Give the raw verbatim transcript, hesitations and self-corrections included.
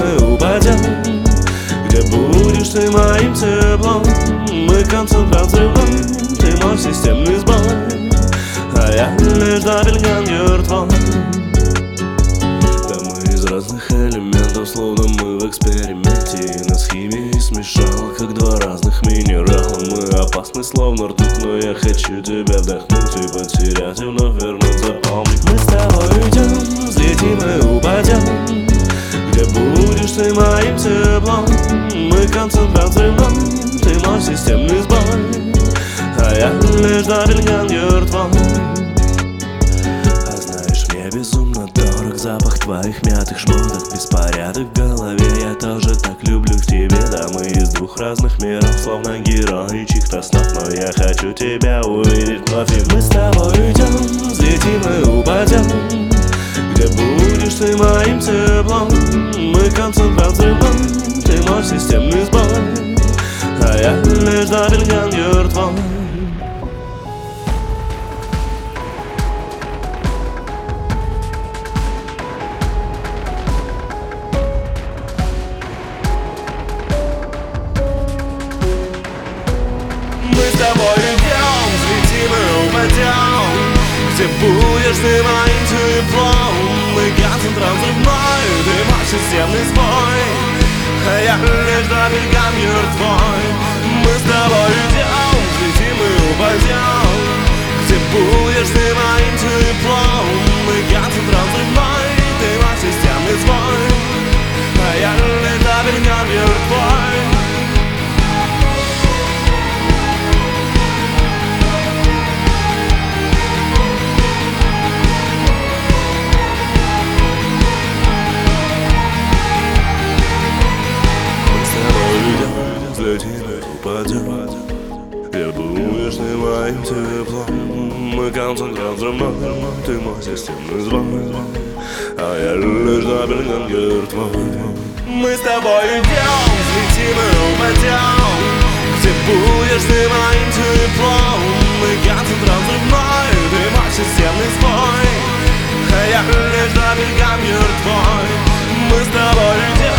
мы упадем, где будешь ты моим теплом. Мы концентрат взрывной, ты мой системный сбой, а я лишь дабельгангер твой. Да мы из разных элементов, словно мы в эксперименте, и нас химией смешала, как два разных минерала. Мы опасны, словно ртуть, но я хочу тебя вдохнуть и потерять, и вновь вернуть, запомнить. Мы с тобой уйдем, взлетим и упадем, где будешь ты моим теплом. Мы концентрат взрывной, ты мой системный сбой, а я лишь дабельгангер твой. А знаешь, мне безумно дорог запах твоих мятых шмоток, беспорядок в голове, я тоже так люблю в тебе. Да мы из двух разных миров, словно герои чьих-то снов, но я хочу тебя увидеть вновь. И мы с тобой уйдем, взлетим и упадем, где будешь ты моим теплом. Мы концентрат взрывной, ты мой системный сбой, а я лишь дабельгангер твой. Мы с тобой идем, взлетим и упадем, где будешь ты моим теплом. Мы концентрат взрывной, ты мой системный сбой, а я лишь дабельгангер твой. Мы с тобой идем, взлетим и упадем, где будешь ты моим теплом. Мы концентрат взрывной, ты мой системный сбой, а я лишь дабельгангер твой. Взлетим и упадем, где будешь ты моим теплом. Мы концентрат взрывной, ты мой системный сбой, а я лишь дабельгангер твой. Мы с тобой идем, взлетим и упадем, где будешь ты моим теплом. Мы концентрат взрывной, ты мой системный сбой, а я лишь дабельгангер твой. Мы с тобой идем.